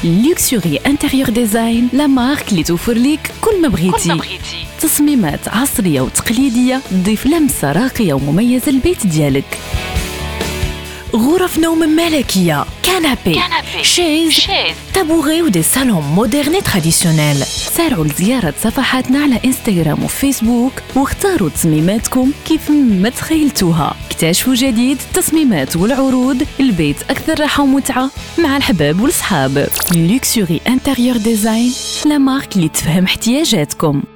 لوكسوري انتيريور ديزاين، لا مارك اللي توفر ليك كل ما بغيتي. تصميمات عصرية وتقليدية تضيف لمسة راقية ومميزة للبيت ديالك. غرف نوم ملكية، كنابي، شيز، تابوغي ودي صالون مودرن تراديسيونيل. سارعوا لزيارة صفحاتنا على انستغرام وفيسبوك واختاروا تصميماتكم كيف ما تخيلتوها. اكتشفوا جديد التصميمات والعروض، البيت أكثر راحة ومتعة مع الحباب والصحاب. لوكسوري انتيريور ديزاين، لا مارك اللي تفهم احتياجاتكم.